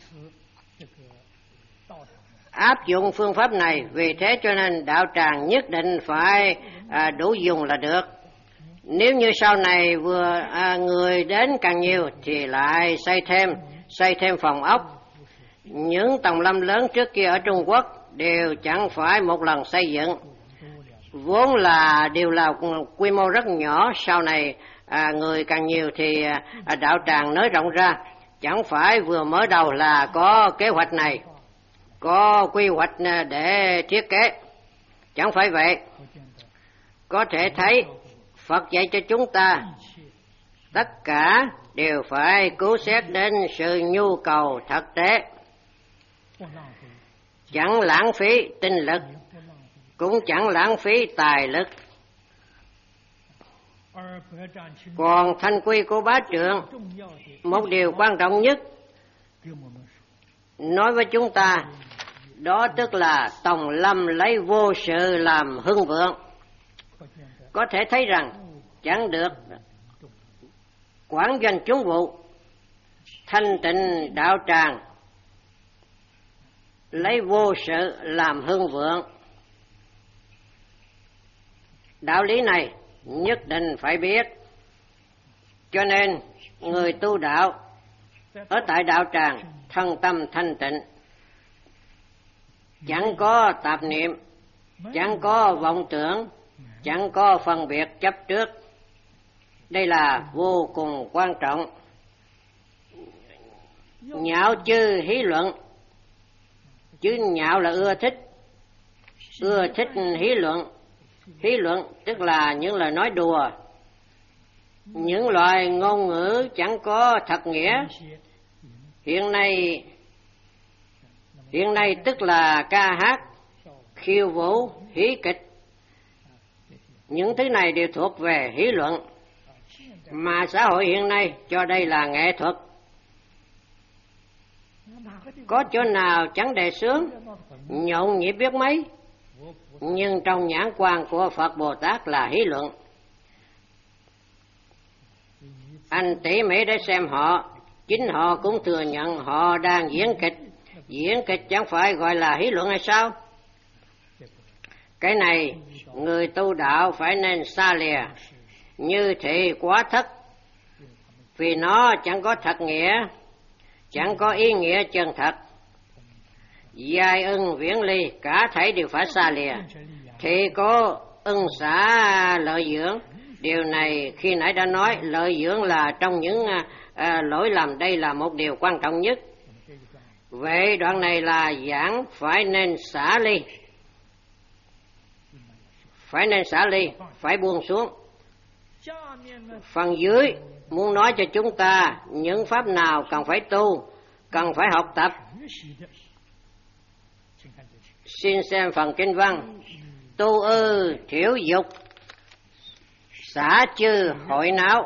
Áp dụng phương pháp này, vì thế cho nên đạo tràng nhất định phải đủ dùng là được. Nếu như sau này vừa người đến càng nhiều thì lại xây thêm phòng ốc. Những Tòng Lâm lớn trước kia ở Trung Quốc đều chẳng phải một lần xây dựng, vốn là đều là quy mô rất nhỏ. Sau này người càng nhiều thì đạo tràng nới rộng ra, chẳng phải vừa mở đầu là có kế hoạch này, có quy hoạch để thiết kế, chẳng phải vậy. Có thể thấy Phật dạy cho chúng ta tất cả đều phải cứu xét đến sự nhu cầu thực tế, chẳng lãng phí tinh lực, cũng chẳng lãng phí tài lực. Còn thanh quy của Bá Trượng, một điều quan trọng nhất nói với chúng ta, đó tức là Tòng Lâm lấy vô sự làm hưng vượng. Có thể thấy rằng chẳng được quản doanh chúng vụ, thanh tịnh đạo tràng lấy vô sự làm hưng vượng. Đạo lý này nhất định phải biết. Cho nên người tu đạo ở tại đạo tràng thân tâm thanh tịnh, chẳng có tạp niệm, chẳng có vọng tưởng, chẳng có phân biệt chấp trước. Đây là vô cùng quan trọng. Nhạo chư hí luận, chứ nhạo là ưa thích hí luận. Hí luận tức là những lời nói đùa, những loại ngôn ngữ chẳng có thật nghĩa. Hiện nay tức là ca hát, khiêu vũ, hí kịch. Những thứ này đều thuộc về hí luận, mà xã hội hiện nay cho đây là nghệ thuật. Có chỗ nào chẳng đề xướng, nhộn nhịp biết mấy, nhưng trong nhãn quan của Phật Bồ Tát là hí luận. Anh tỉ mỉ để xem họ, chính họ cũng thừa nhận họ đang diễn kịch. Diễn kịch chẳng phải gọi là hí luận hay sao? Cái này người tu đạo phải nên xa lìa, như thị quá thất, vì nó chẳng có thật nghĩa, chẳng có ý nghĩa chân thật. giai ưng viễn ly, cả thảy đều phải xa lìa. Thì có ưng xả lợi dưỡng. Điều này khi nãy đã nói, lợi dưỡng là trong những lỗi lầm, đây là một điều quan trọng nhất. Vậy đoạn này là giảng phải nên xả ly. Phải nên xả ly, phải buông xuống. Phần dưới muốn nói cho chúng ta những pháp nào cần phải tu, cần phải học tập. Xin xem phần kinh văn. Tu ư thiểu dục, xả chư hội não.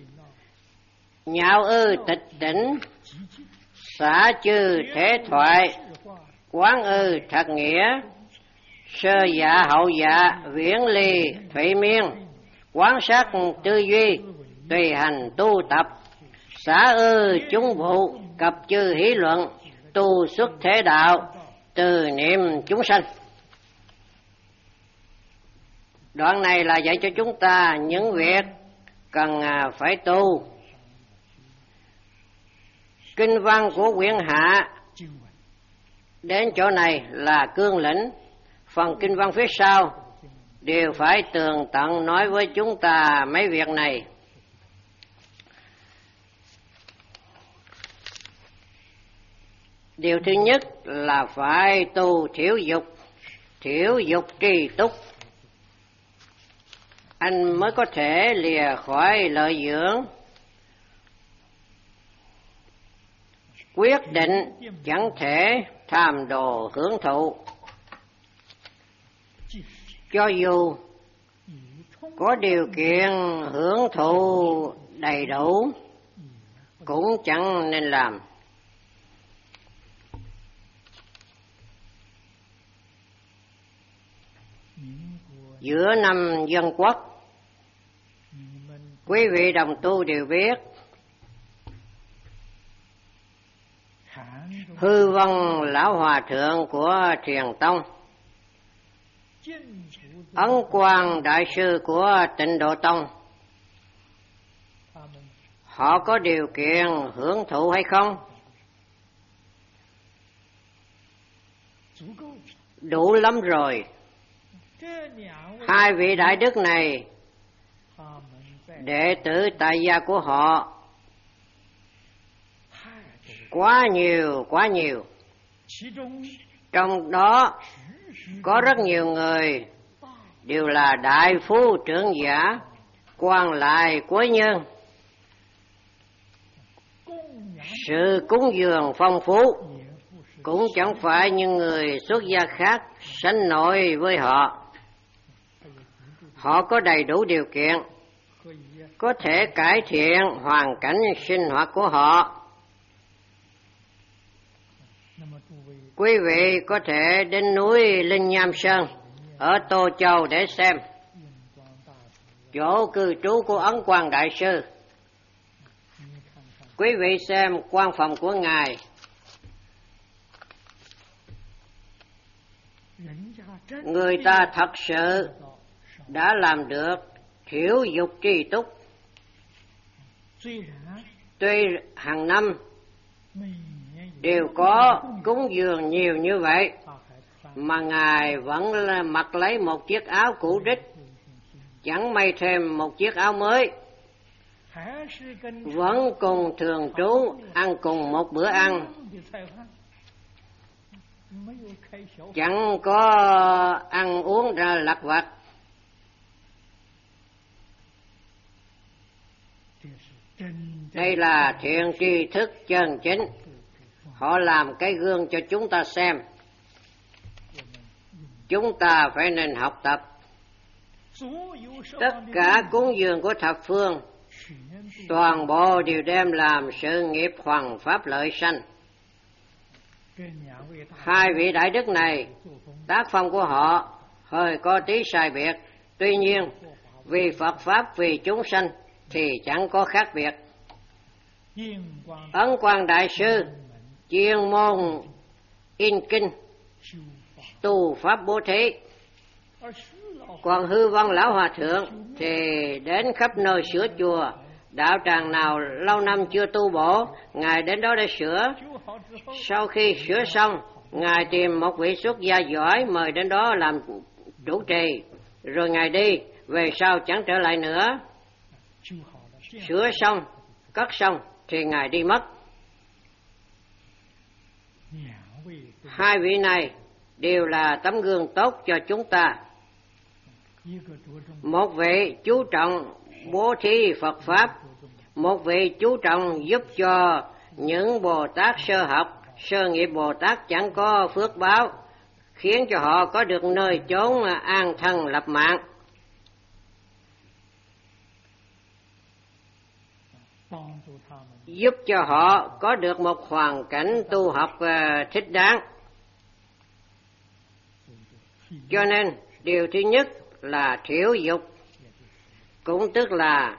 Nhạo ư tịch tỉnh, xả chư thế thoại. Quán ư thật nghĩa, sơ dạ hậu dạ viễn ly thủy miên. Quán sát tư duy, tùy hành tu tập. Xả ư chúng vụ, cập chư hỷ luận. Tu xuất thế đạo, từ niệm chúng sanh. Đoạn này là dạy cho chúng ta những việc cần phải tu. Kinh văn của quyển hạ đến chỗ này là cương lĩnh. Phần kinh văn phía sau đều phải tường tận nói với chúng ta mấy việc này. Điều thứ nhất là phải tu thiểu dục trì túc. Anh mới có thể lìa khỏi lợi dưỡng. Quyết định chẳng thể tham đồ hưởng thụ. Cho dù có điều kiện hưởng thụ đầy đủ cũng chẳng nên làm. Giữa năm Dân Quốc, quý vị đồng tu đều biết Hư Vân Lão Hòa Thượng của Thiền Tông, Ấn Quang Đại Sư của Tịnh Độ Tông, họ có điều kiện hưởng thụ hay không? Đủ lắm rồi. Hai vị đại đức này, đệ tử tại gia của họ quá nhiều. Trong đó có rất nhiều người đều là đại phú trưởng giả, quan lại quý nhân. Sự cúng dường phong phú cũng chẳng phải như người xuất gia khác sánh nổi với họ. Họ có đầy đủ điều kiện, có thể cải thiện hoàn cảnh sinh hoạt của họ. Quý vị có thể đến núi Linh Nham Sơn ở Tô Châu để xem chỗ cư trú của Ấn Quang Đại Sư. Quý vị xem quan phòng của Ngài. Người ta thật sự đã làm được thiểu dục trì túc. Tuy hàng năm đều có cúng dường nhiều như vậy, mà Ngài vẫn mặc lấy một chiếc áo cũ rích, chẳng may thêm một chiếc áo mới, vẫn cùng thường trú ăn cùng một bữa ăn, chẳng có ăn uống ra lặt vặt. Đây là thiện tri thức chân chính. Họ làm cái gương cho chúng ta xem. Chúng ta phải nên học tập. Tất cả cúng dường của thập phương, toàn bộ đều đem làm sự nghiệp hoằng pháp lợi sanh. Hai vị đại đức này, tác phong của họ hơi có tí sai biệt. Tuy nhiên, vì Phật Pháp, vì chúng sanh thì chẳng có khác biệt. Ấn Quang Đại Sư chuyên môn in kinh, tu pháp bố thí. Còn Hư Vân Lão Hòa Thượng thì đến khắp nơi sửa chùa. Đạo tràng nào lâu năm chưa tu bổ, Ngài đến đó để sửa. Sau khi sửa xong Ngài tìm một vị xuất gia giỏi mời đến đó làm chủ trì, rồi Ngài đi, về sau chẳng trở lại nữa. Sửa xong, cất xong thì Ngài đi mất. Hai vị này đều là tấm gương tốt cho chúng ta. Một vị chú trọng bố thí Phật Pháp, một vị chú trọng giúp cho những Bồ Tát sơ học, sơ nghiệp Bồ Tát chẳng có phước báo, khiến cho họ có được nơi chốn an thân lập mạng. Giúp cho họ có được một hoàn cảnh tu học thích đáng. Cho nên điều thứ nhất là thiểu dục, cũng tức là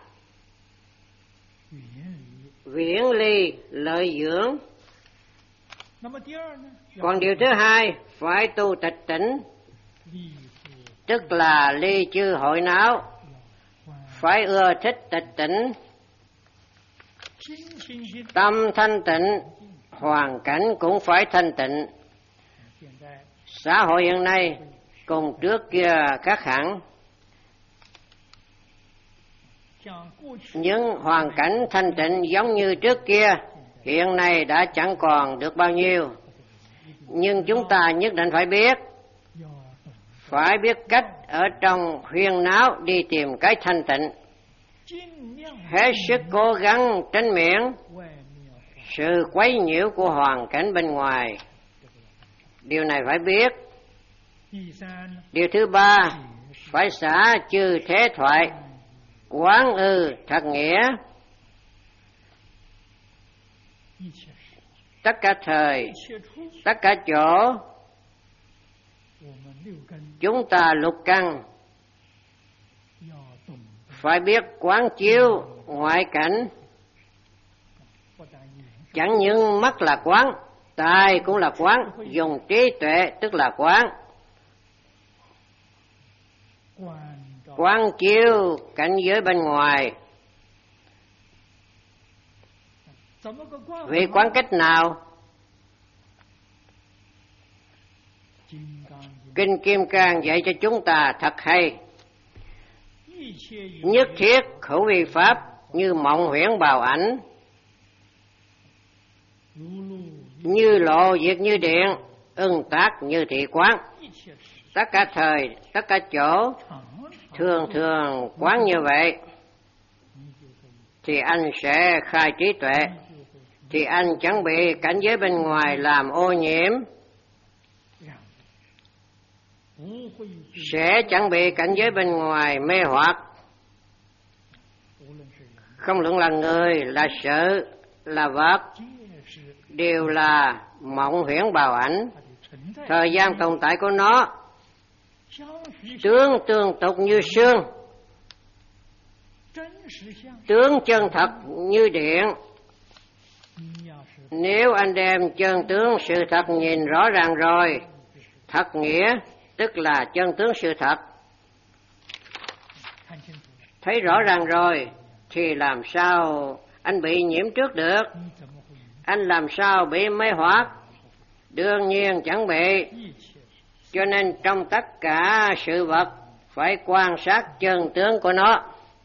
viễn ly lợi dưỡng. Còn điều thứ hai phải tu tịch tỉnh, tức là ly chư hội não, phải ưa thích tịch tỉnh, tâm thanh tịnh, hoàn cảnh cũng phải thanh tịnh. Xã hội hiện nay cùng trước kia khác hẳn. Những hoàn cảnh thanh tịnh giống như trước kia hiện nay đã chẳng còn được bao nhiêu. Nhưng chúng ta nhất định phải biết cách ở trong huyên náo đi tìm cái thanh tịnh, hết sức cố gắng tránh miễn sự quấy nhiễu của hoàn cảnh bên ngoài. Điều này phải biết. Điều thứ ba, phải xả chư thế thoại, quán ư thật nghĩa. Tất cả thời, tất cả chỗ, chúng ta lục căn phải biết quán chiếu ngoại cảnh. Chẳng những mắt là quán, tai cũng là quán, dùng trí tuệ tức là quán. Quán chiếu cảnh giới bên ngoài. Vì quán cách nào? Kinh Kim Cang dạy cho chúng ta thật hay. Nhất thiết khẩu vi pháp như mộng huyễn bào ảnh, như lộ diệt như điện, ưng tác như thị quán. Tất cả thời, tất cả chỗ, thường thường quán như vậy, thì anh sẽ khai trí tuệ, thì anh chẳng bị cảnh giới bên ngoài làm ô nhiễm, sẽ chẳng bị cảnh giới bên ngoài mê hoặc. Không luận là người, là sự, là vật, đều là mộng huyễn bào ảnh. Thời gian tồn tại của nó tướng tương tục như sương, tướng chân thật như điện. Nếu anh đem chân tướng sự thật nhìn rõ ràng rồi, thật nghĩa tức là chân tướng sự thật, thấy rõ ràng rồi, thì làm sao anh bị nhiễm trước được? Anh làm sao bị mê hoặc? Đương nhiên chẳng bị. Cho nên trong tất cả sự vật phải quan sát chân tướng của nó.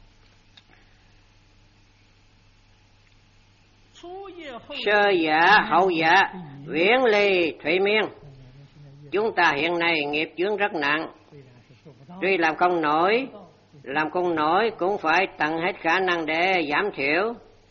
Sơ dạ, hậu dạ, viễn ly, thủy miên. Chúng ta hiện nay nghiệp chướng rất nặng. Tuy làm không nổi cũng phải tận hết khả năng để giảm thiểu.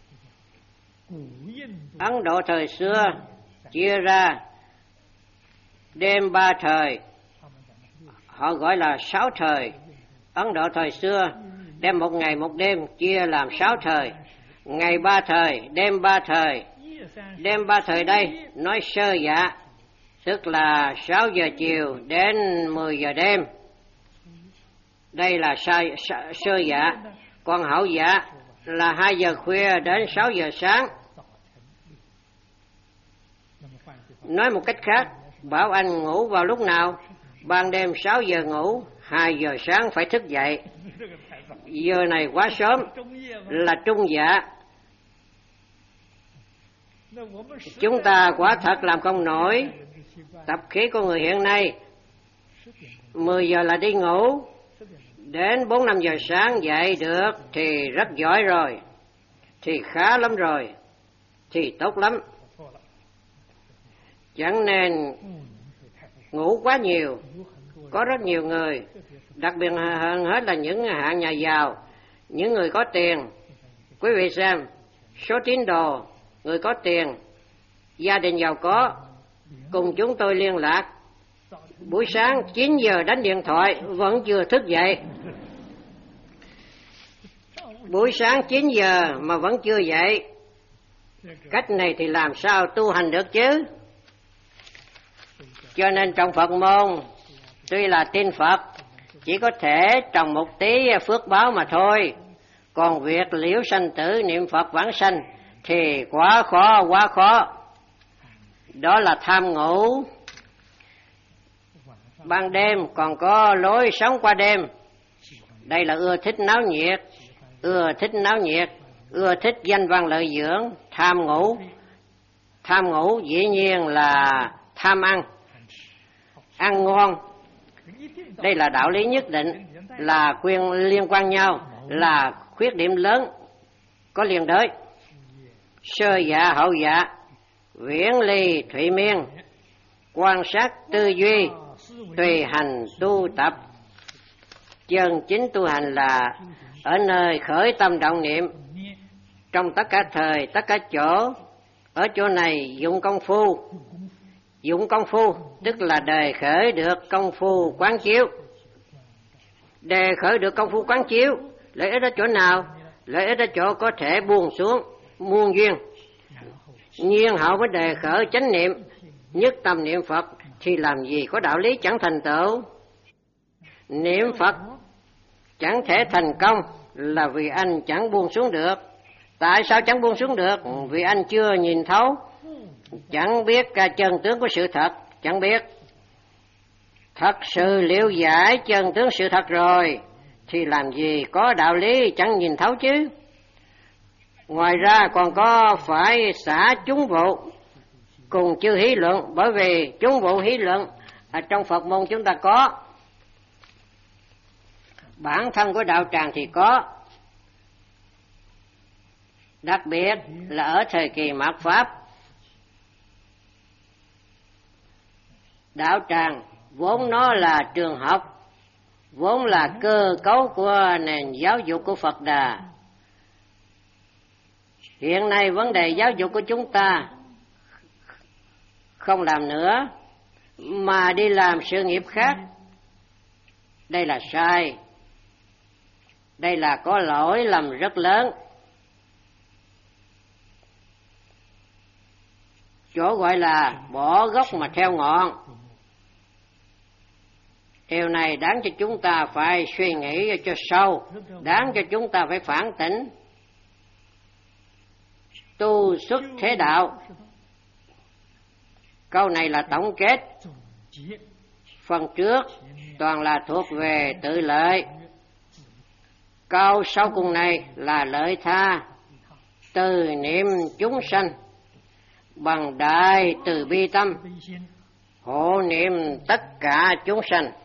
Ấn Độ thời xưa chia ra đêm 3 thời, họ gọi là 6 thời. Ấn Độ thời xưa đem một ngày một đêm chia làm 6 thời. Ngày 3 thời, đêm 3 thời. Đêm 3 thời đây nói sơ dạ, tức là 6 giờ chiều đến 10 giờ đêm. Đây là sơ dạ. Còn hậu dạ là 2 giờ khuya đến 6 giờ sáng. Nói một cách khác, bảo anh ngủ vào lúc nào? Ban đêm 6 giờ ngủ, 2 giờ sáng phải thức dậy. Giờ này quá sớm, là trung dạ. Chúng ta quả thật làm không nổi, Tập khí của người hiện nay 10 giờ là đi ngủ, đến 4-5 giờ sáng dậy được thì rất giỏi rồi, thì khá lắm rồi, thì tốt lắm. Chẳng nên ngủ quá nhiều. Có rất nhiều người, đặc biệt hơn hết là những hạng nhà giàu, những người có tiền. Quý vị xem, số tín đồ, người có tiền, gia đình giàu có, cùng chúng tôi liên lạc. Buổi sáng 9 giờ đánh điện thoại vẫn chưa thức dậy. Buổi sáng 9 giờ mà vẫn chưa dậy. Cách này thì làm sao tu hành được chứ? Cho nên trong Phật môn, tuy là tin Phật, chỉ có thể trồng một tí phước báo mà thôi. Còn việc liễu sanh tử niệm Phật vãng sanh thì quá khó. Đó là tham ngủ. Ban đêm còn có lối sống qua đêm. Đây là ưa thích náo nhiệt, ưa thích danh văn lợi dưỡng, tham ngủ. Tham ngủ dĩ nhiên là tham ăn ngon. Đây là đạo lý nhất định, là liên quan nhau, là khuyết điểm lớn, có liền đới. Sơ dạ hậu dạ, viễn ly thụy miên, quan sát tư duy, tùy hành tu tập. Chân chính tu hành là ở nơi khởi tâm động niệm, trong tất cả thời, tất cả chỗ. Ở chỗ này dụng công phu tức là đề khởi được công phu quán chiếu. Đề khởi được công phu quán chiếu, lợi ích ở chỗ nào? Lợi ích ở chỗ có thể buông xuống muôn duyên, nhiên hậu mới đề khởi chánh niệm, nhất tâm niệm Phật, thì làm gì có đạo lý chẳng thành tựu. Niệm Phật chẳng thể thành công là vì anh chẳng buông xuống được. Tại sao chẳng buông xuống được? Vì anh chưa nhìn thấu, chẳng biết chân tướng của sự thật, chẳng biết. Thật sự liễu giải chân tướng sự thật rồi thì làm gì có đạo lý chẳng nhìn thấu chứ. Ngoài ra còn có phải xả chúng vụ cùng chư hí luận, bởi vì chúng vụ hí luận ở trong Phật môn chúng ta có, bản thân của đạo tràng thì có. Đặc biệt là ở thời kỳ mạt Pháp, đạo tràng vốn nó là trường học, vốn là cơ cấu của nền giáo dục của Phật Đà. Hiện nay vấn đề giáo dục của chúng ta không làm nữa, mà đi làm sự nghiệp khác. Đây là sai, đây là có lỗi lầm rất lớn. Chỗ gọi là bỏ gốc mà theo ngọn. Điều này đáng cho chúng ta phải suy nghĩ cho sâu, đáng cho chúng ta phải phản tỉnh. Tu xuất thế đạo, câu này là tổng kết. Phần trước toàn là thuộc về tự lợi, câu sau cùng này là lợi tha, từ niệm chúng sanh bằng đại từ bi tâm, hộ niệm tất cả chúng sanh.